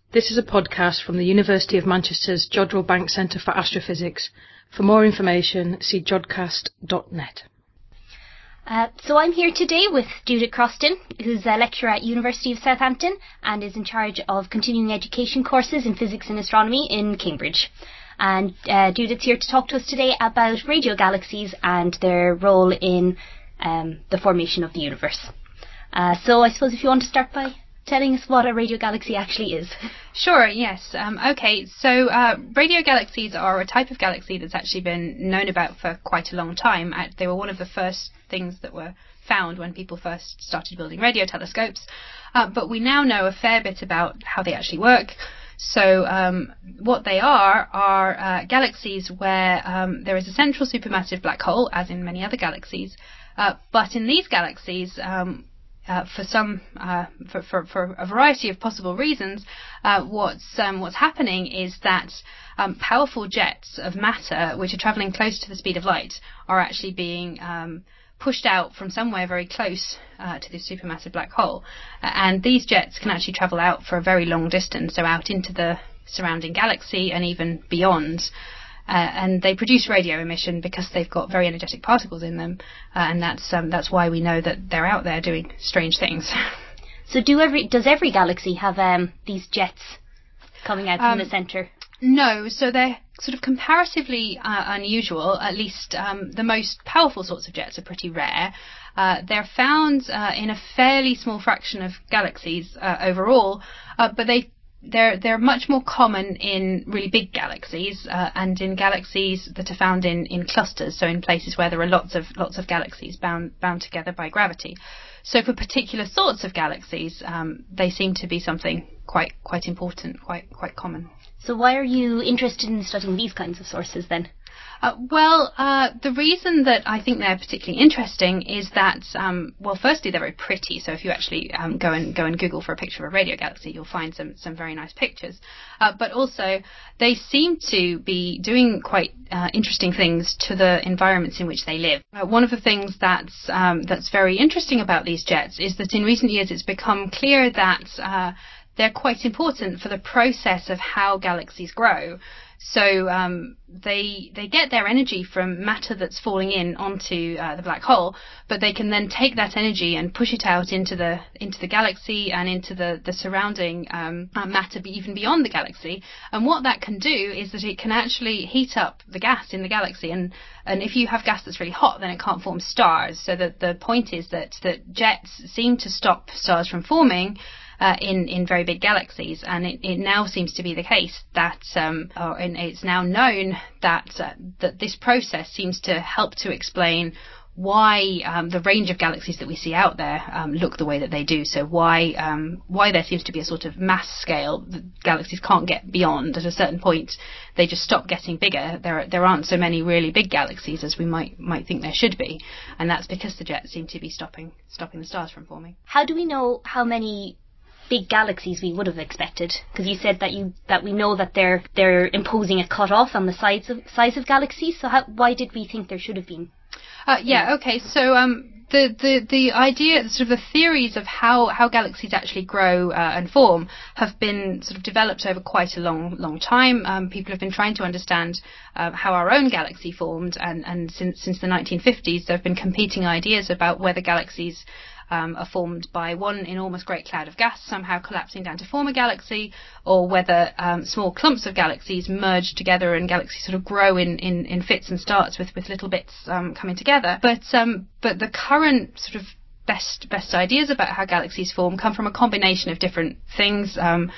This is a podcast from the University of Manchester's Jodrell Bank Centre for Astrophysics. For more information, see jodcast.net. So I'm here today with Judith Croston, who's a lecturer at University of Southampton and is in charge of continuing education courses in physics and astronomy in Cambridge. And Judith's here to talk to us today about radio galaxies and their role in the formation of the universe. So I suppose if you want to start by telling us what a radio galaxy actually is. Sure, yes. Okay, so radio galaxies are a type of galaxy that's actually been known about for quite a long time. They were one of the first things that were found when people first started building radio telescopes. But we now know a fair bit about how they actually work. So what they are galaxies where there is a central supermassive black hole, as in many other galaxies. But in these galaxies, for a variety of possible reasons, what's happening is that powerful jets of matter, which are travelling close to the speed of light, are actually being pushed out from somewhere very close to this supermassive black hole. And these jets can actually travel out for a very long distance, so out into the surrounding galaxy and even beyond. And they produce radio emission because they've got very energetic particles in them, and that's why we know that they're out there doing strange things. So does every galaxy have these jets coming out from the centre? No, so they're sort of comparatively unusual. At least the most powerful sorts of jets are pretty rare. They're found in a fairly small fraction of galaxies overall, but they're much more common in really big galaxies and in galaxies that are found in clusters, so in places where there are lots of galaxies bound together by gravity. So for particular sorts of galaxies, they seem to be something quite important, quite common. So why are you interested in studying these kinds of sources then? The reason that I think they're particularly interesting is that, firstly, they're very pretty. So if you actually go and Google for a picture of a radio galaxy, you'll find some very nice pictures. But also, they seem to be doing quite interesting things to the environments in which they live. One of the things that's very interesting about these jets is that in recent years it's become clear that they're quite important for the process of how galaxies grow. So they get their energy from matter that's falling in onto the black hole, but they can then take that energy and push it out into the galaxy and into the surrounding matter even beyond the galaxy. And what that can do is that it can actually heat up the gas in the galaxy, and if you have gas that's really hot, then it can't form stars. So the point is that jets seem to stop stars from forming in very big galaxies, and it now seems to be the case that it's now known that this process seems to help to explain why the range of galaxies that we see out there look the way that they do. So why there seems to be a sort of mass scale that galaxies can't get beyond. At a certain point, they just stop getting bigger. There aren't so many really big galaxies as we might think there should be, and that's because the jets seem to be stopping the stars from forming. How do we know how many big galaxies we would have expected? Because you said that we know that they're imposing a cut-off on the size of galaxies. So why did we think there should have been? Okay. So the idea, sort of the theories of how galaxies actually grow and form have been sort of developed over quite a long time. People have been trying to understand how our own galaxy formed, and since the 1950s there have been competing ideas about whether galaxies are formed by one enormous great cloud of gas somehow collapsing down to form a galaxy, or whether small clumps of galaxies merge together and galaxies sort of grow in fits and starts with little bits coming together. But the current sort of best ideas about how galaxies form come from a combination of different things.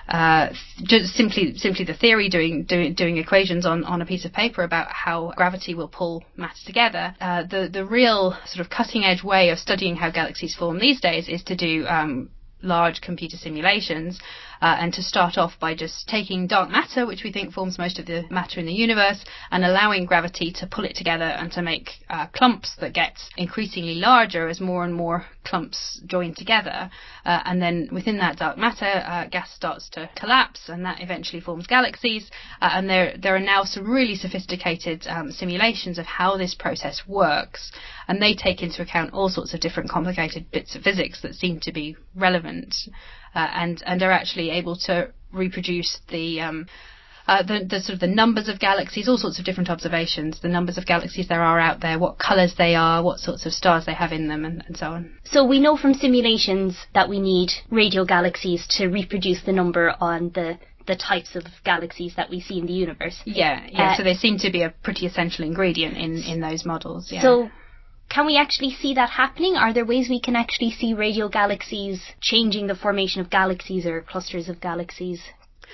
Just simply the theory, doing equations on a piece of paper about how gravity will pull matter together. The real sort of cutting edge way of studying how galaxies form these days is to do large computer simulations, and to start off by just taking dark matter, which we think forms most of the matter in the universe, and allowing gravity to pull it together and to make clumps that get increasingly larger as more and more clumps join together. And then within that dark matter, gas starts to collapse, and that eventually forms galaxies. And there are now some really sophisticated simulations of how this process works, and they take into account all sorts of different complicated bits of physics that seem to be relevant environment, and are actually able to reproduce the sort of the numbers of galaxies, all sorts of different observations, the numbers of galaxies there are out there, what colours they are, what sorts of stars they have in them, and so on. So we know from simulations that we need radio galaxies to reproduce the number on the types of galaxies that we see in the universe. Yeah. So they seem to be a pretty essential ingredient in those models. Yeah. So can we actually see that happening? Are there ways we can actually see radio galaxies changing the formation of galaxies or clusters of galaxies?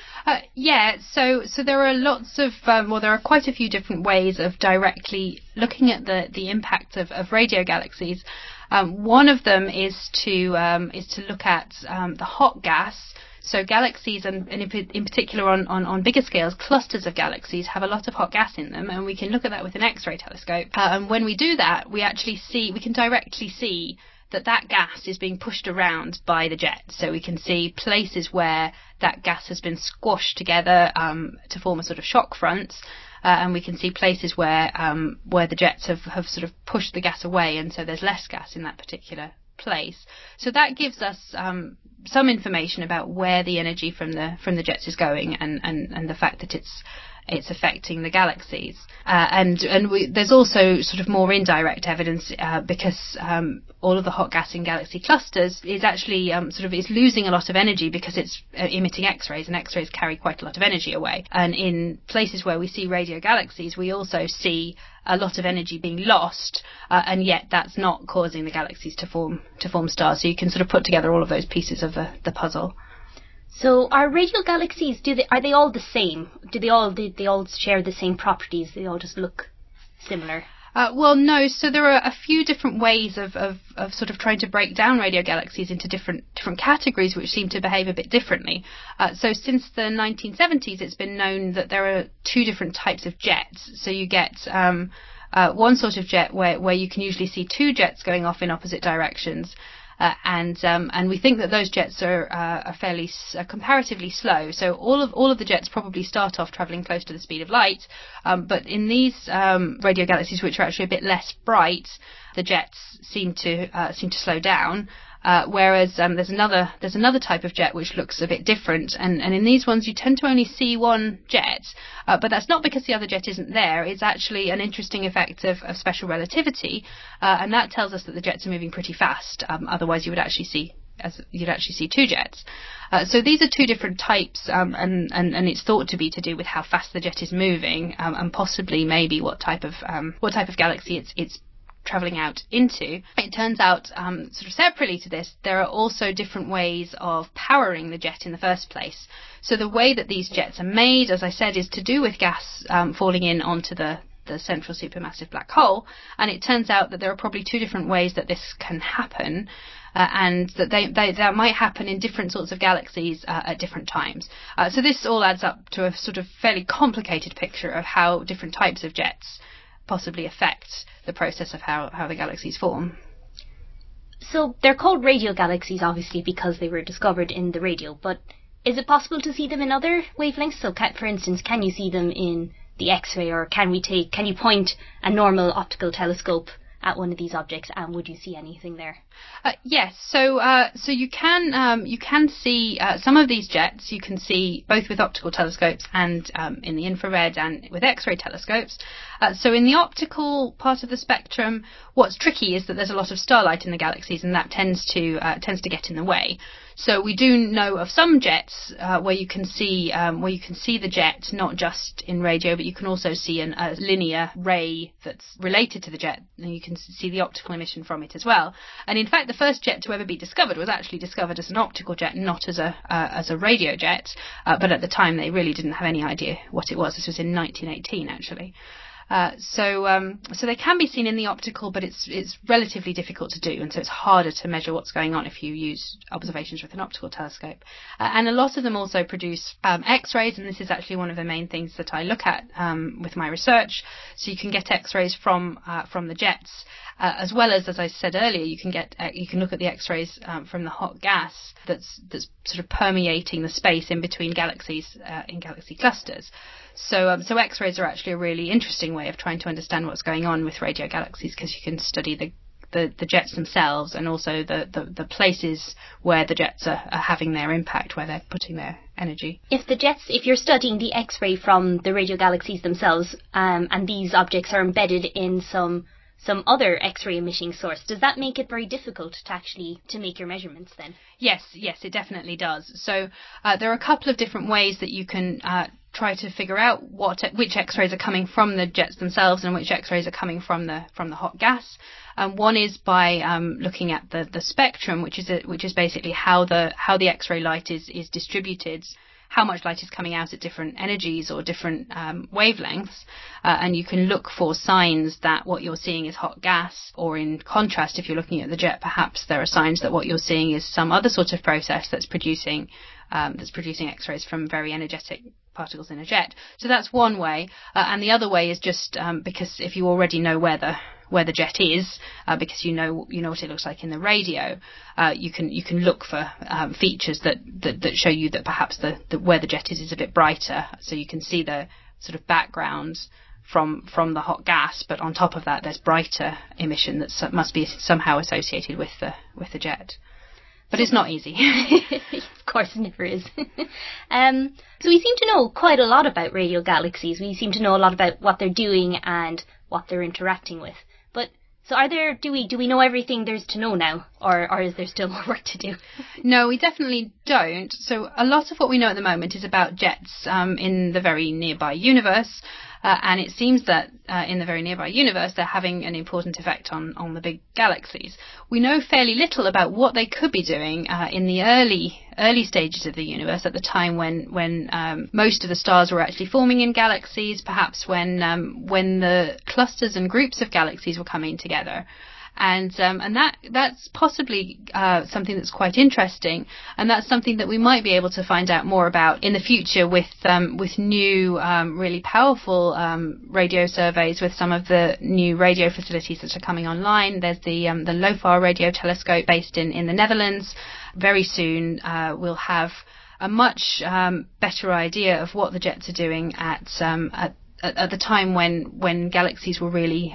So there are lots of, there are quite a few different ways of directly looking at the impact of radio galaxies. One of them is to look at the hot gas. So galaxies, and in particular on bigger scales, clusters of galaxies have a lot of hot gas in them, and we can look at that with an X-ray telescope. And when we do that, we can directly see that gas is being pushed around by the jet. So we can see places where that gas has been squashed together to form a sort of shock front, and we can see places where the jets have sort of pushed the gas away, and so there's less gas in that particular place. So that gives us some information about where the energy from the jets is going, and the fact that it's affecting the galaxies. There's also sort of more indirect evidence because all of the hot gas in galaxy clusters is actually is losing a lot of energy because it's emitting X-rays, and X-rays carry quite a lot of energy away. And in places where we see radio galaxies, we also see a lot of energy being lost, and yet that's not causing the galaxies to form stars. So you can sort of put together all of those pieces of the puzzle. So are radio galaxies, are they all the same? Do they all share the same properties? They all just look similar? Well, no. So there are a few different ways of sort of trying to break down radio galaxies into different categories, which seem to behave a bit differently. So since the 1970s, it's been known that there are two different types of jets. So you get one sort of jet where you can usually see two jets going off in opposite directions. And we think that those jets are fairly comparatively slow. So all of the jets probably start off travelling close to the speed of light. But in these radio galaxies, which are actually a bit less bright, the jets seem to slow down. Whereas there's another type of jet which looks a bit different, and in these ones you tend to only see one jet, but that's not because the other jet isn't there. It's actually an interesting effect of special relativity, and that tells us that the jets are moving pretty fast. Otherwise you'd actually see two jets. So these are two different types, and it's thought to be to do with how fast the jet is moving, and possibly maybe what type of galaxy it's travelling out into. It turns out, sort of separately to this, there are also different ways of powering the jet in the first place. So the way that these jets are made, as I said, is to do with gas falling in onto the central supermassive black hole, and it turns out that there are probably two different ways that this can happen, and that that might happen in different sorts of galaxies at different times. So this all adds up to a sort of fairly complicated picture of how different types of jets possibly affect the process of how the galaxies form. So they're called radio galaxies, obviously, because they were discovered in the radio, but is it possible to see them in other wavelengths? So, for instance, can you see them in the X-ray, or can you point a normal optical telescope at one of these objects, and would you see anything there? Yes. So you can see some of these jets. You can see both with optical telescopes and in the infrared and with X-ray telescopes. So in the optical part of the spectrum, what's tricky is that there's a lot of starlight in the galaxies, and that tends to get in the way. So we do know of some jets where you can see the jet not just in radio, but you can also see a linear ray that's related to the jet, and you can see the optical emission from it as well. And in fact, the first jet to ever be discovered was actually discovered as an optical jet, not as a radio jet. But at the time, they really didn't have any idea what it was. This was in 1918, actually. So they can be seen in the optical, but it's relatively difficult to do, and so it's harder to measure what's going on if you use observations with an optical telescope. And a lot of them also produce X-rays, and this is actually one of the main things that I look at with my research. So you can get X-rays from the jets, as well as I said earlier, you can look at the X-rays from the hot gas that's sort of permeating the space in between galaxies in galaxy clusters. So X-rays are actually a really interesting way of trying to understand what's going on with radio galaxies, because you can study the jets themselves, and also the places where the jets are having their impact, where they're putting their energy. If you're studying the X-ray from the radio galaxies themselves, and these objects are embedded in some other X-ray emitting source, does that make it very difficult to make your measurements then? Yes, it definitely does. So there are a couple of different ways that you can try to figure out which X-rays are coming from the jets themselves and which X-rays are coming from the hot gas. One is by looking at the spectrum, which is basically how the X-ray light is distributed, how much light is coming out at different energies or different wavelengths, and you can look for signs that what you're seeing is hot gas, or in contrast, if you're looking at the jet, perhaps there are signs that what you're seeing is some other sort of process that's producing X-rays from very energetic particles in a jet. So that's one way, and the other way is just because if you already know where the jet is, because you know what it looks like in the radio, you can look for features that show you that perhaps where the jet is a bit brighter, so you can see the sort of background from the hot gas, but on top of that there's brighter emission that must be somehow associated with the jet. But it's not easy. Of course, it never is. So we seem to know quite a lot about radio galaxies. We seem to know a lot about what they're doing and what they're interacting with. But so do we know everything there's to know now, or is there still more work to do? No, we definitely don't. So a lot of what we know at the moment is about jets in the very nearby universe. And it seems that in the very nearby universe, they're having an important effect on the big galaxies. We know fairly little about what they could be doing in the early stages of the universe, at the time when most of the stars were actually forming in galaxies, perhaps when the clusters and groups of galaxies were coming together. And that's possibly something that's quite interesting, and that's something that we might be able to find out more about in the future with new really powerful radio surveys, with some of the new radio facilities that are coming online. There's the LOFAR radio telescope based in the Netherlands. Very soon we'll have a much better idea of what the jets are doing at the time when galaxies were really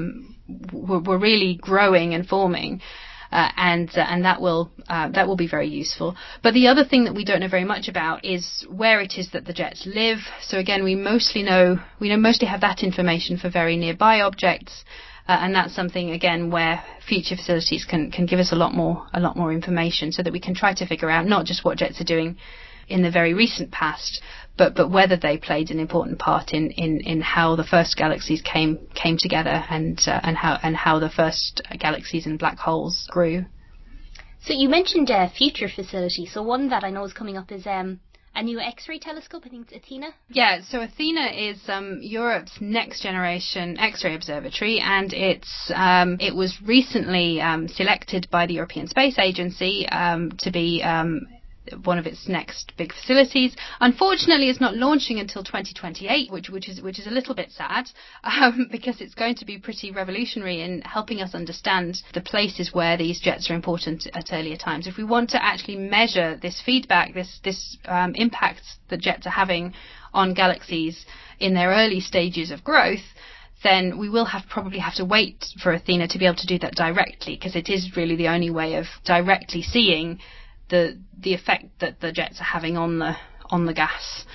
growing and forming, and that will be very useful. But the other thing that we don't know very much about is where it is that the jets live. So again, we mostly have that information for very nearby objects, and that's something again where future facilities can give us a lot more information, so that we can try to figure out not just what jets are doing in the very recent past, but whether they played an important part in how the first galaxies came together, and how the first galaxies and black holes grew. So you mentioned future facilities. So one that I know is coming up is a new X-ray telescope. I think it's Athena. Yeah, so Athena is Europe's next generation X-ray observatory, and it was recently selected by the European Space Agency to be one of its next big facilities. Unfortunately, it's not launching until 2028, which is a little bit sad, because it's going to be pretty revolutionary in helping us understand the places where these jets are important at earlier times. If we want to actually measure this feedback, this impact that jets are having on galaxies in their early stages of growth, then we will probably have to wait for Athena to be able to do that directly, because it is really the only way of directly seeing the effect that the jets are having on the gas.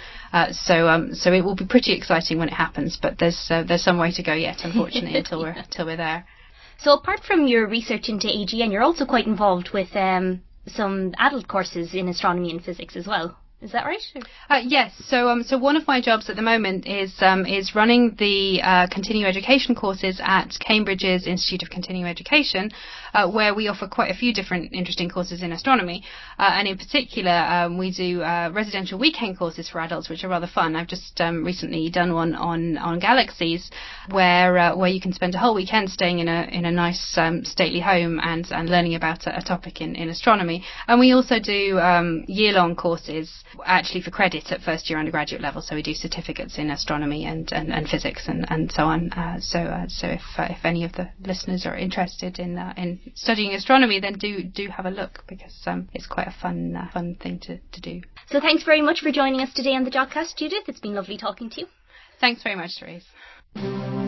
So it will be pretty exciting when it happens, but there's some way to go yet, unfortunately, until we're there. So apart from your research into AGN, you're also quite involved with some adult courses in astronomy and physics as well. Is that right? Yes. So one of my jobs at the moment is running the continuing education courses at Cambridge's Institute of Continuing Education, where we offer quite a few different interesting courses in astronomy, and in particular we do residential weekend courses for adults, which are rather fun. I've just recently done one on galaxies, where you can spend a whole weekend staying in a nice stately home and learning about a topic in astronomy. And we also do year-long courses, actually for credit at first year undergraduate level, so we do certificates in astronomy and physics and so on. So if any of the listeners are interested in studying astronomy, then do have a look, because it's quite a fun thing to do. So thanks very much for joining us today on the Jodcast, Judith. It's been lovely talking to you. Thanks very much, Therese.